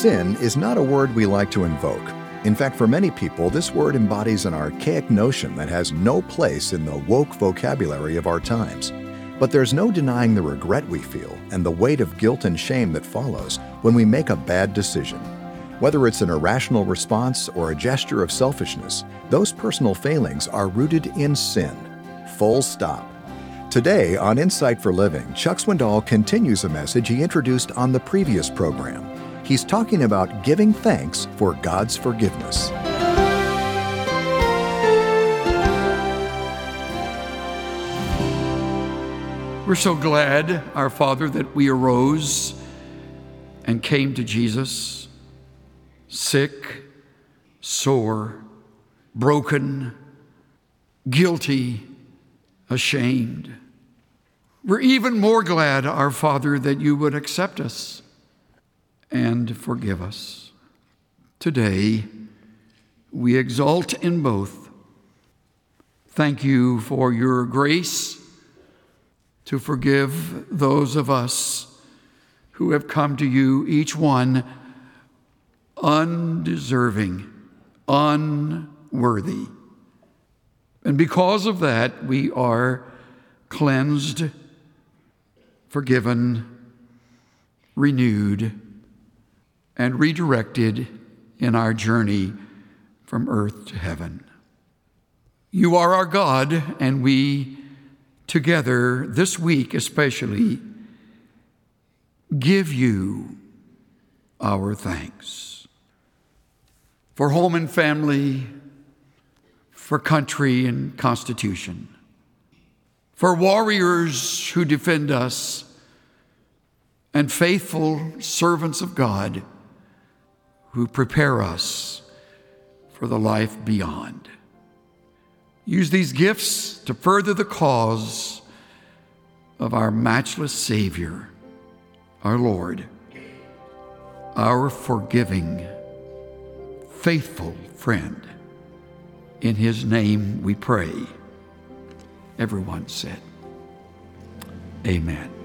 Sin is not a word we like to invoke. In fact, for many people, this word embodies an archaic notion that has no place in the woke vocabulary of our times. But there's no denying the regret we feel and the weight of guilt and shame that follows when we make a bad decision. Whether it's an irrational response or a gesture of selfishness, those personal failings are rooted in sin. Full stop. Today on Insight for Living, Chuck Swindoll continues a message he introduced on the previous program. He's talking about giving thanks for God's forgiveness. We're so glad, our Father, that we arose and came to Jesus, sick, sore, broken, guilty, ashamed. We're even more glad, our Father, that you would accept us and forgive us. Today, we exult in both. Thank you for your grace to forgive those of us who have come to you, each one undeserving, unworthy. And because of that, we are cleansed, forgiven, renewed, and redirected in our journey from earth to heaven. You are our God, and we together this week especially give you our thanks for home and family, for country and constitution, for warriors who defend us, and faithful servants of God who prepare us for the life beyond. Use these gifts to further the cause of our matchless Savior, our Lord, our forgiving, faithful friend. In his name we pray. Everyone said, Amen.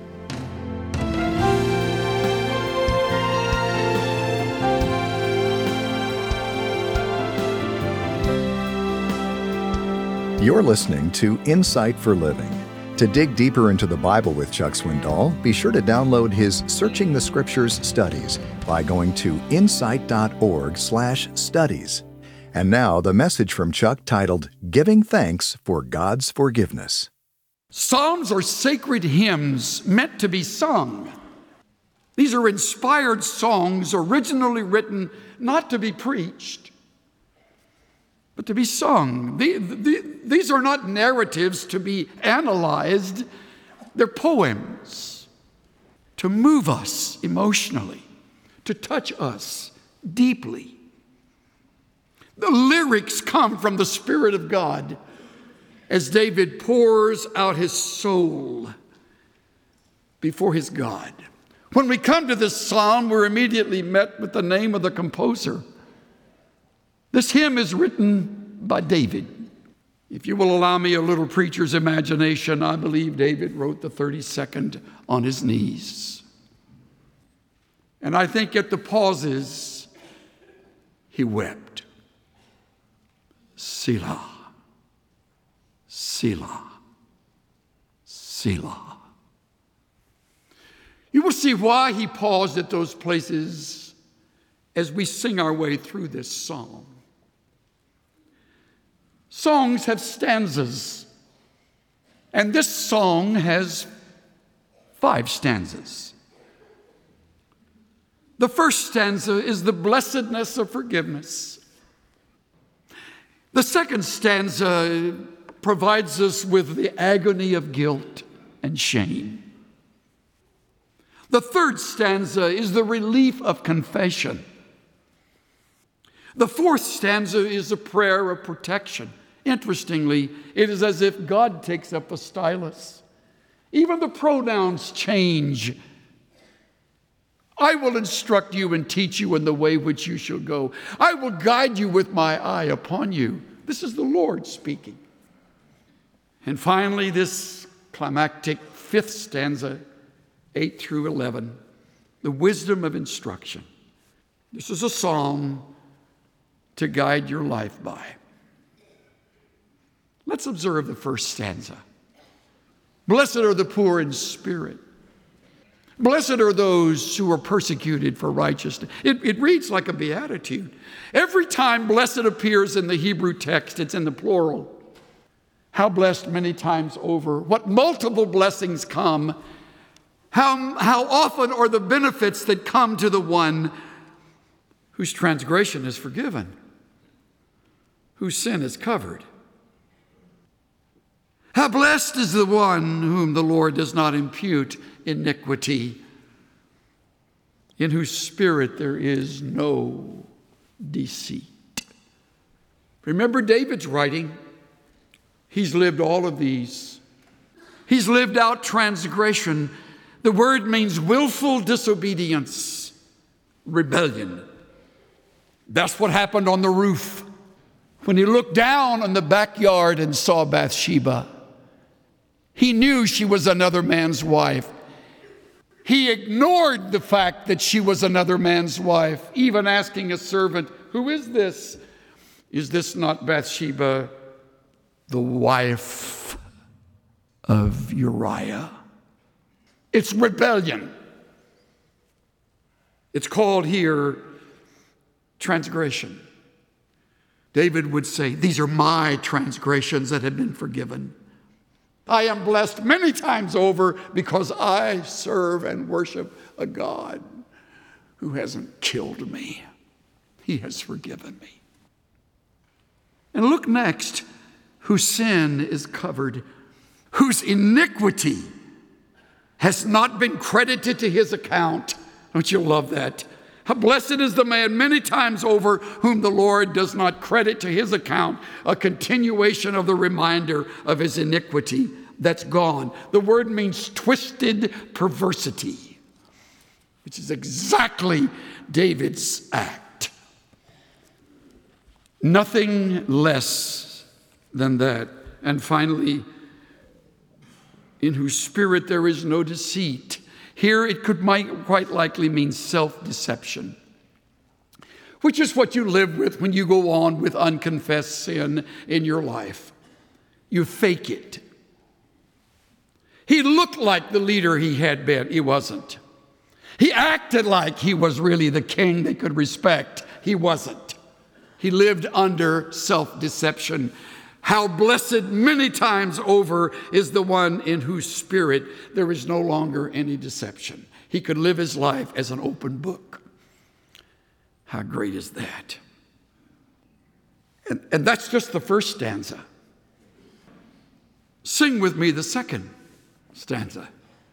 You're listening to Insight for Living. To dig deeper into the Bible with Chuck Swindoll, be sure to download his Searching the Scriptures studies by going to insight.org/studies. And now, the message from Chuck titled, Giving Thanks for God's Forgiveness. Psalms are sacred hymns meant to be sung. These are inspired songs originally written not to be preached, but to be sung. These are not narratives to be analyzed. They're poems to move us emotionally, to touch us deeply. The lyrics come from the Spirit of God as David pours out his soul before his God. When we come to this psalm, we're immediately met with the name of the composer. This hymn is written by David. If you will allow me a little preacher's imagination, I believe David wrote the 32nd on his knees. And I think at the pauses, he wept. Selah, Selah, Selah. You will see why he paused at those places as we sing our way through this psalm. Songs have stanzas, and this song has 5 stanzas. The first stanza is the blessedness of forgiveness. The second stanza provides us with the agony of guilt and shame. The third stanza is the relief of confession. The fourth stanza is a prayer of protection. Interestingly, it is as if God takes up a stylus. Even the pronouns change. I will instruct you and teach you in the way which you shall go. I will guide you with my eye upon you. This is the Lord speaking. And finally, this climactic 5th stanza, 8 through 11, the wisdom of instruction. This is a psalm to guide your life by. Let's observe the first stanza. Blessed are the poor in spirit. Blessed are those who are persecuted for righteousness. It reads like a beatitude. Every time blessed appears in the Hebrew text, it's in the plural. How blessed many times over. What multiple blessings come. How often are the benefits that come to the one whose transgression is forgiven, whose sin is covered. How blessed is the one whom the Lord does not impute iniquity, in whose spirit there is no deceit. Remember David's writing. He's lived all of these. He's lived out transgression. The word means willful disobedience, rebellion. That's what happened on the roof when he looked down on the backyard and saw Bathsheba. He knew she was another man's wife. He ignored the fact that she was another man's wife, even asking a servant, "Who is this? Is this not Bathsheba, the wife of Uriah?" It's rebellion. It's called here transgression. David would say, "These are my transgressions that have been forgiven. I am blessed many times over because I serve and worship a God who hasn't killed me. He has forgiven me." And look next, whose sin is covered, whose iniquity has not been credited to his account. Don't you love that? How blessed is the man many times over whom the Lord does not credit to his account a continuation of the reminder of his iniquity that's gone. The word means twisted perversity, which is exactly David's act. Nothing less than that. And finally, in whose spirit there is no deceit. Here it might quite likely mean self-deception, which is what you live with when you go on with unconfessed sin in your life. You fake it. He looked like the leader he had been. He wasn't. He acted like he was really the king they could respect. He wasn't. He lived under self-deception. How blessed many times over is the one in whose spirit there is no longer any deception. He could live his life as an open book. How great is that? And that's just the first stanza. Sing with me the second stanza.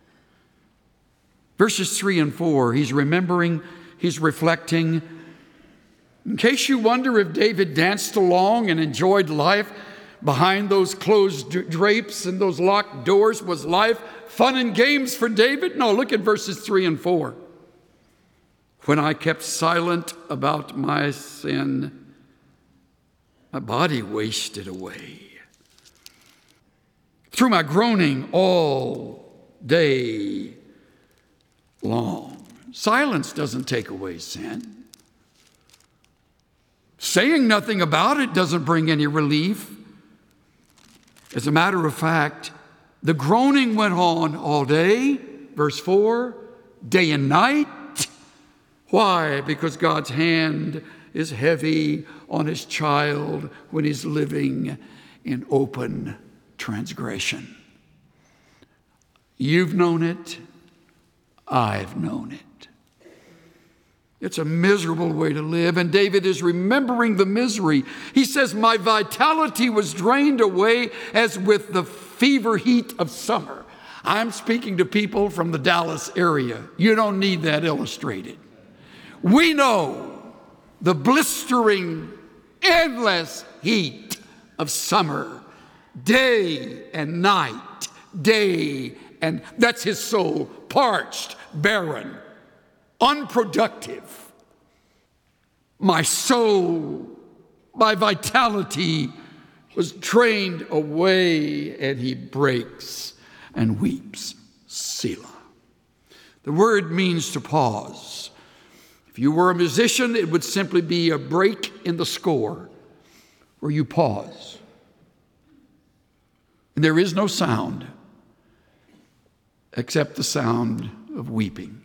Verses 3 and 4, he's remembering, he's reflecting. In case you wonder if David danced along and enjoyed life behind those closed drapes and those locked doors, was life fun and games for David? No, look at verses 3 and 4. When I kept silent about my sin, my body wasted away. Through my groaning all day long. Silence doesn't take away sin. Saying nothing about it doesn't bring any relief. As a matter of fact, the groaning went on all day, verse 4, day and night. Why? Because God's hand is heavy on his child when he's living in open transgression. You've known it. I've known it. It's a miserable way to live, and David is remembering the misery. He says, my vitality was drained away as with the fever heat of summer. I'm speaking to people from the Dallas area. You don't need that illustrated. We know the blistering, endless heat of summer, day and night, and that's his soul, parched, barren, unproductive. My soul, my vitality was drained away, and he breaks and weeps. Selah. The word means to pause. If If you were a musician, it would simply be a break in the score where you pause. And there is no sound except the sound of weeping.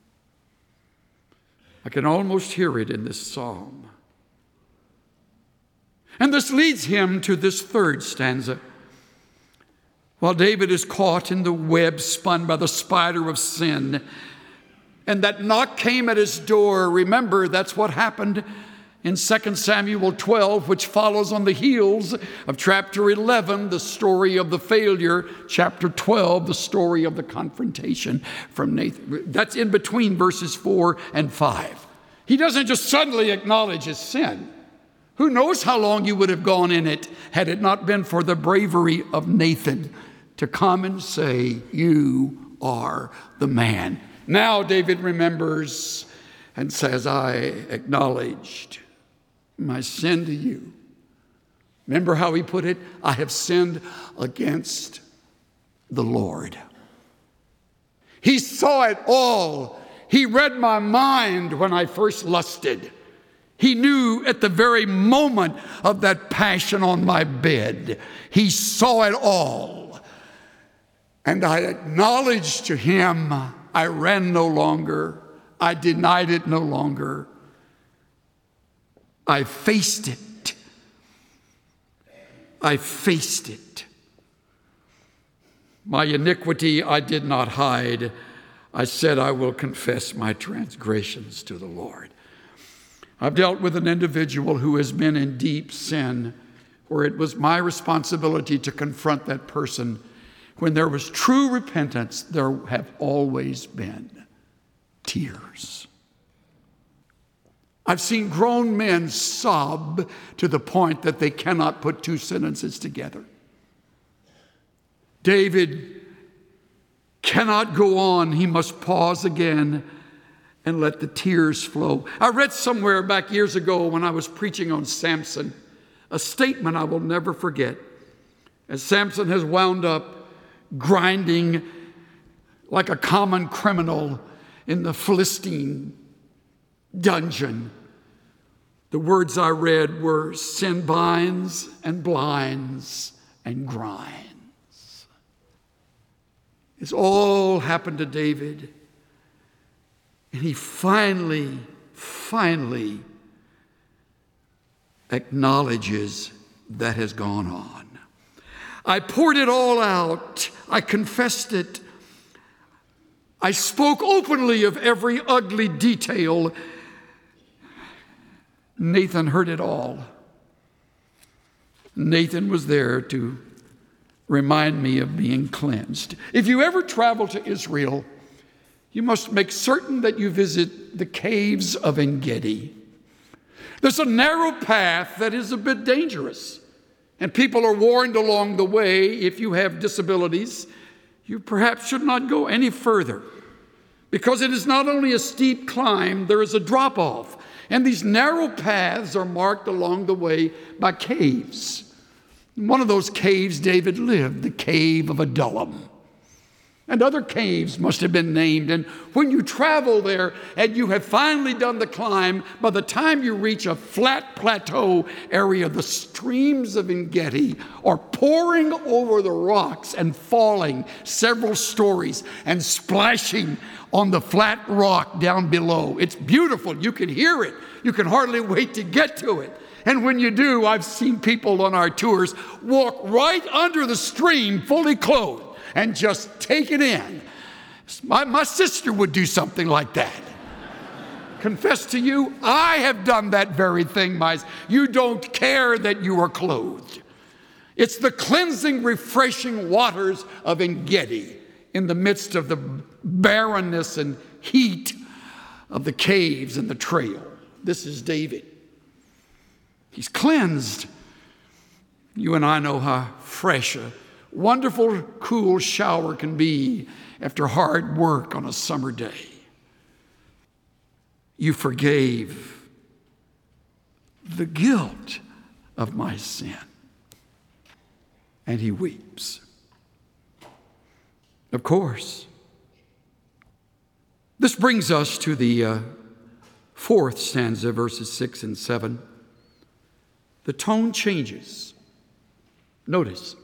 I can almost hear it in this psalm. And this leads him to this third stanza. While David is caught in the web spun by the spider of sin, and that knock came at his door. Remember, that's what happened in 2 Samuel 12, which follows on the heels of chapter 11, the story of the failure, chapter 12, the story of the confrontation from Nathan. That's in between verses 4 and 5. He doesn't just suddenly acknowledge his sin. Who knows how long you would have gone in it had it not been for the bravery of Nathan to come and say, "You are the man." Now David remembers and says, "I acknowledged my sin to you." Remember how he put it? "I have sinned against the Lord." He saw it all. He read my mind when I first lusted. He knew at the very moment of that passion on my bed. He saw it all. And I acknowledged to him, I ran no longer. I denied it no longer. I faced it. I faced it. My iniquity I did not hide. I said, I will confess my transgressions to the Lord. I've dealt with an individual who has been in deep sin, where it was my responsibility to confront that person. When there was true repentance, there have always been tears. I've seen grown men sob to the point that they cannot put two sentences together. David cannot go on. He must pause again and let the tears flow. I read somewhere back years ago when I was preaching on Samson, a statement I will never forget. As Samson has wound up grinding like a common criminal in the Philistine dungeon, the words I read were, sin binds and blinds and grinds. It's all happened to David. And he finally acknowledges that has gone on. I poured it all out. I confessed it. I spoke openly of every ugly detail. Nathan heard it all. Nathan was there to remind me of being cleansed. If you ever travel to Israel, you must make certain that you visit the caves of En-Gedi. There's a narrow path that is a bit dangerous, and people are warned along the way, if you have disabilities, you perhaps should not go any further, because it is not only a steep climb, there is a drop-off, and these narrow paths are marked along the way by caves. In one of those caves David lived, the cave of Adullam. And other caves must have been named. And when you travel there and you have finally done the climb, by the time you reach a flat plateau area, the streams of En-Gedi are pouring over the rocks and falling several stories and splashing on the flat rock down below. It's beautiful. You can hear it. You can hardly wait to get to it. And when you do, I've seen people on our tours walk right under the stream fully clothed and just take it in. My sister would do something like that. Confess to you, I have done that very thing. You don't care that you are clothed. It's the cleansing, refreshing waters of En-Gedi in the midst of the barrenness and heat of the caves and the trail. This is David. He's cleansed. You and I know how fresh a wonderful, cool shower can be after hard work on a summer day. You forgave the guilt of my sin. And he weeps. Of course. This brings us to the fourth stanza, verses 6 and 7, the tone changes. Notice,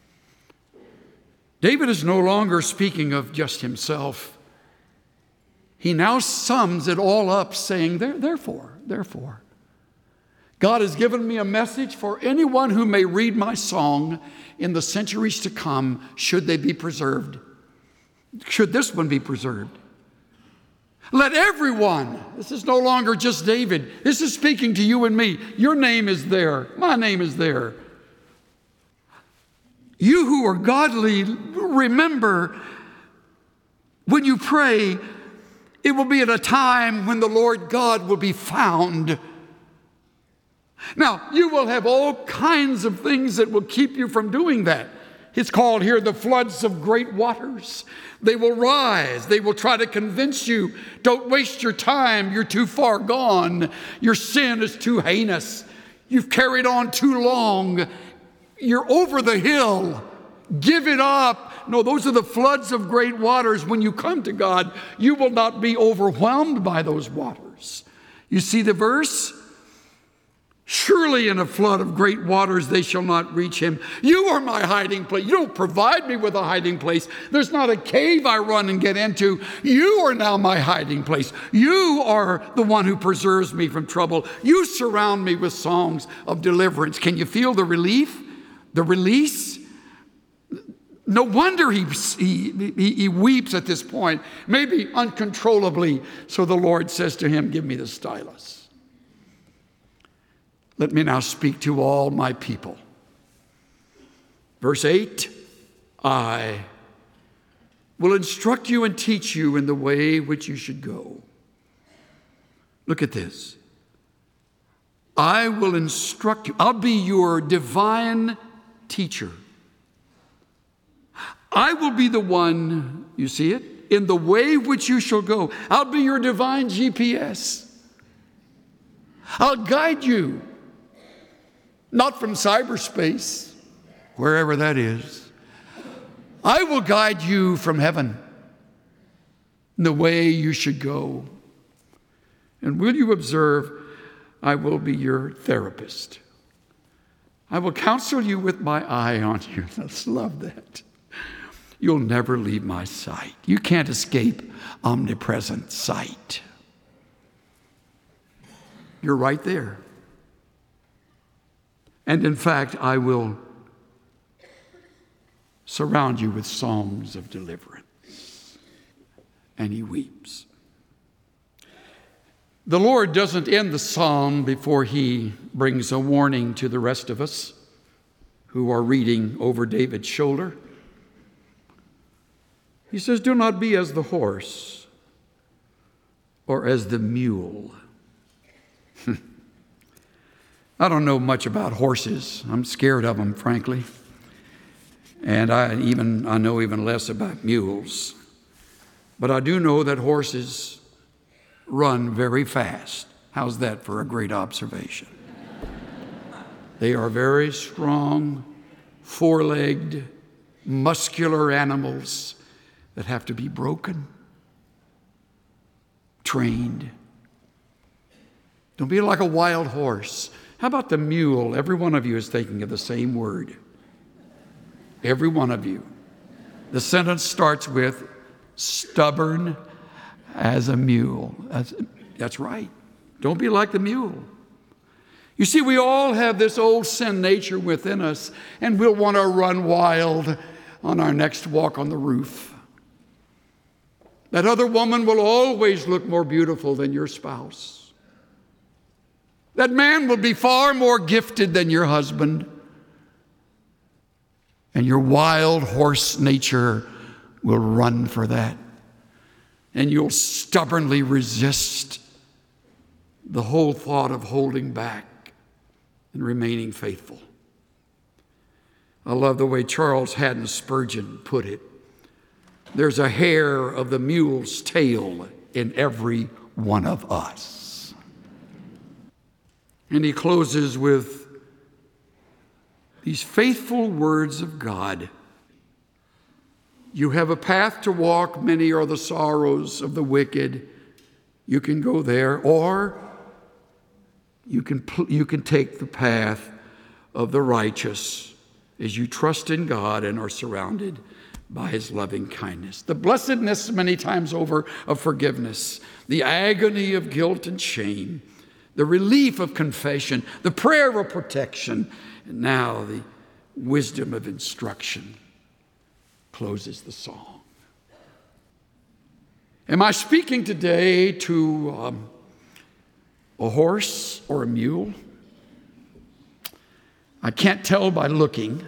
David is no longer speaking of just himself. He now sums it all up, saying, therefore. God has given me a message for anyone who may read my song in the centuries to come, should they be preserved. Should this one be preserved. Let everyone, this is no longer just David, this is speaking to you and me. Your name is there. My name is there. You who are godly, remember when you pray, it will be at a time when the Lord God will be found. Now, you will have all kinds of things that will keep you from doing that. It's called here the floods of great waters. They will rise. They will try to convince you, don't waste your time. You're too far gone. Your sin is too heinous. You've carried on too long. You're over the hill. Give it up. No, those are the floods of great waters. When you come to God, you will not be overwhelmed by those waters. You see the verse? Surely in a flood of great waters they shall not reach him. You are my hiding place. You don't provide me with a hiding place. There's not a cave I run and get into. You are now my hiding place. You are the one who preserves me from trouble. You surround me with songs of deliverance. Can you feel the relief? The release? No wonder he weeps at this point, maybe uncontrollably. So the Lord says to him, give me the stylus. Let me now speak to all my people. Verse 8, I will instruct you and teach you in the way which you should go. Look at this. I will instruct you. I'll be your divine teacher. I will be the one, you see it, in the way which you shall go. I'll be your divine GPS. I'll guide you. Not from cyberspace, wherever that is. I will guide you from heaven in the way you should go. And will you observe, I will be your therapist. I will counsel you with my eye on you. Let's love that. You'll never leave my sight. You can't escape omnipresent sight. You're right there. And in fact, I will surround you with songs of deliverance. And he weeps. The Lord doesn't end the psalm before he brings a warning to the rest of us who are reading over David's shoulder. He says, do not be as the horse or as the mule. I don't know much about horses. I'm scared of them, frankly. And I know even less about mules. But I do know that horses run very fast. How's that for a great observation? They are very strong, four-legged, muscular animals that have to be broken, trained. Don't be like a wild horse. How about the mule? Every one of you is thinking of the same word. Every one of you. The sentence starts with stubborn as a mule. That's right. Don't be like the mule. You see, we all have this old sin nature within us, and we'll want to run wild on our next walk on the roof. That other woman will always look more beautiful than your spouse. That man will be far more gifted than your husband. And your wild horse nature will run for that. And you'll stubbornly resist the whole thought of holding back and remaining faithful. I love the way Charles Haddon Spurgeon put it. There's a hair of the mule's tail in every one of us. And he closes with these faithful words of God. You have a path to walk, many are the sorrows of the wicked, You can go there, or you can take the path of the righteous as you trust in God and are surrounded by his loving kindness. The blessedness many times over of forgiveness, the agony of guilt and shame, the relief of confession, the prayer of protection, and now the wisdom of instruction closes the song. Am I speaking today to a horse or a mule? I can't tell by looking,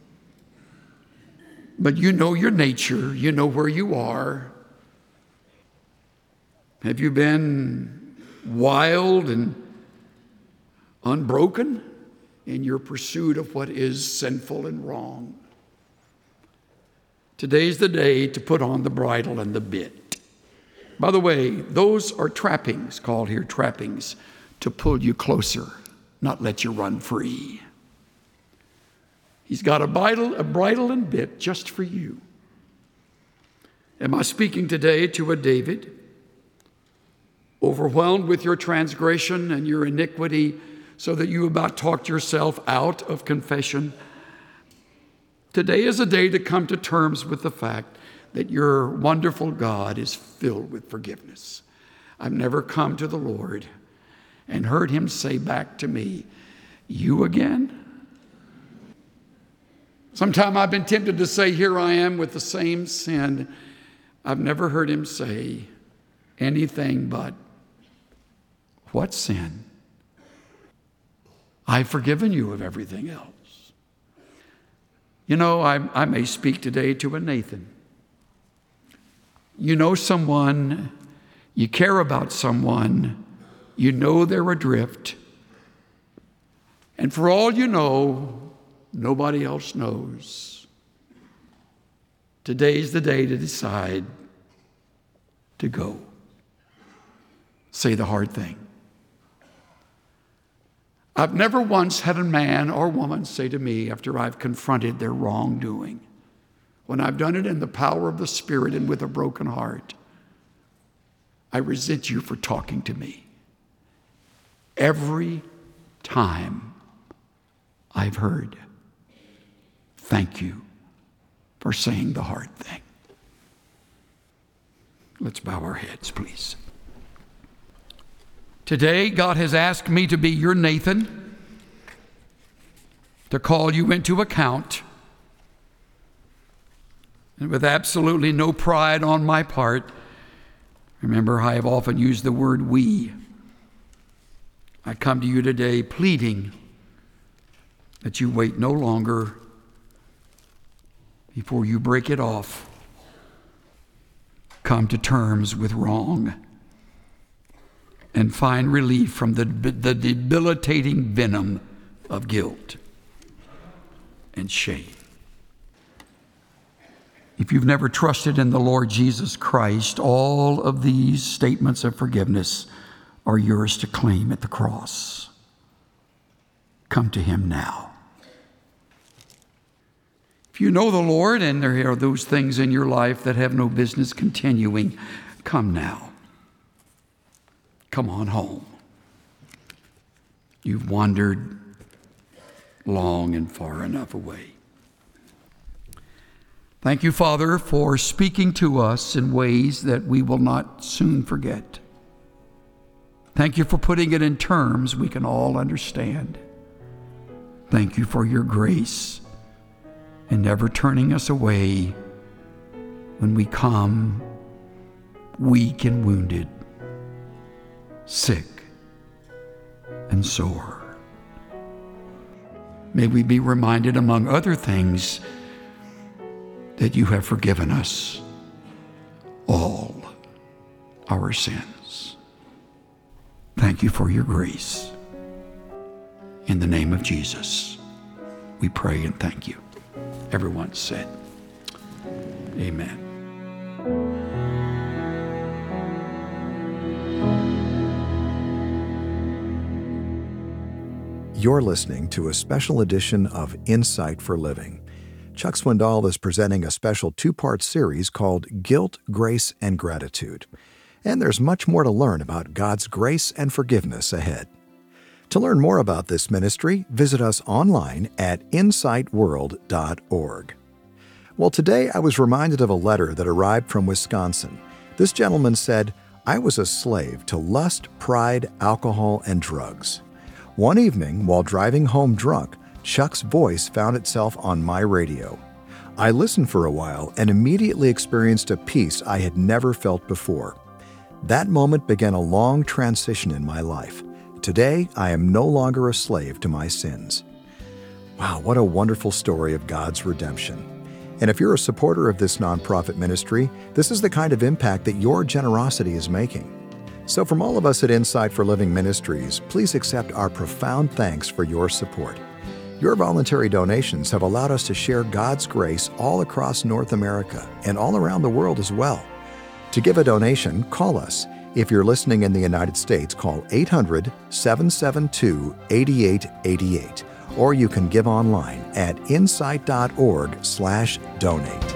but you know your nature, you know where you are. Have you been wild and unbroken in your pursuit of what is sinful and wrong? Today's the day to put on the bridle and the bit. By the way, those are trappings, called here trappings, to pull you closer, not let you run free. He's got a bridle and bit just for you. Am I speaking today to a David, overwhelmed with your transgression and your iniquity, so that you about talked yourself out of confession? Today is a day to come to terms with the fact that your wonderful God is filled with forgiveness. I've never come to the Lord and heard him say back to me, "You again?" Sometime I've been tempted to say, "Here I am with the same sin." I've never heard him say anything but, "What sin? I've forgiven you of everything else." You know, I may speak today to a Nathan. You know someone, you care about someone, you know they're adrift, and for all you know, nobody else knows. Today's the day to decide to go. Say the hard thing. I've never once had a man or woman say to me after I've confronted their wrongdoing, when I've done it in the power of the Spirit and with a broken heart, "I resent you for talking to me." Every time I've heard, "Thank you for saying the hard thing." Let's bow our heads, please. Today, God has asked me to be your Nathan, to call you into account, and with absolutely no pride on my part. Remember, I have often used the word "we." I come to you today pleading that you wait no longer before you break it off. Come to terms with wrong and find relief from the debilitating venom of guilt and shame. If you've never trusted in the Lord Jesus Christ, all of these statements of forgiveness are yours to claim at the cross. Come to him now. If you know the Lord and there are those things in your life that have no business continuing, come now. Come on home. You've wandered long and far enough away. Thank you, Father, for speaking to us in ways that we will not soon forget. Thank you for putting it in terms we can all understand. Thank you for your grace and never turning us away when we come weak and wounded, sick and sore. May we be reminded, among other things, that you have forgiven us all our sins. Thank you for your grace. In the name of Jesus, we pray and thank you. Everyone said, amen. You're listening to a special edition of Insight for Living. Chuck Swindoll is presenting a special two-part series called Guilt, Grace, and Gratitude. And there's much more to learn about God's grace and forgiveness ahead. To learn more about this ministry, visit us online at insightworld.org. Well, today I was reminded of a letter that arrived from Wisconsin. This gentleman said, "I was a slave to lust, pride, alcohol, and drugs. One evening, while driving home drunk, Chuck's voice found itself on my radio. I listened for a while and immediately experienced a peace I had never felt before. That moment began a long transition in my life. Today, I am no longer a slave to my sins." Wow, what a wonderful story of God's redemption. And if you're a supporter of this nonprofit ministry, this is the kind of impact that your generosity is making. So from all of us at Insight for Living Ministries, please accept our profound thanks for your support. Your voluntary donations have allowed us to share God's grace all across North America and all around the world as well. To give a donation, call us. If you're listening in the United States, call 800-772-8888. Or you can give online at insight.org/donate.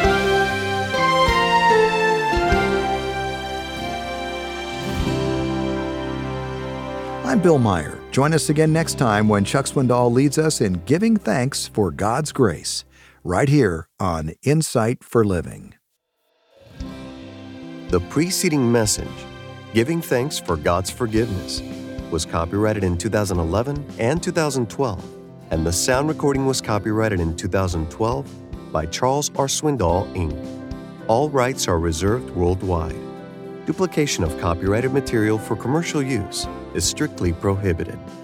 I'm Bill Meyer. Join us again next time when Chuck Swindoll leads us in giving thanks for God's grace, right here on Insight for Living. The preceding message, Giving Thanks for God's Forgiveness, was copyrighted in 2011 and 2012, and the sound recording was copyrighted in 2012 by Charles R. Swindoll, Inc. All rights are reserved worldwide. Duplication of copyrighted material for commercial use is strictly prohibited.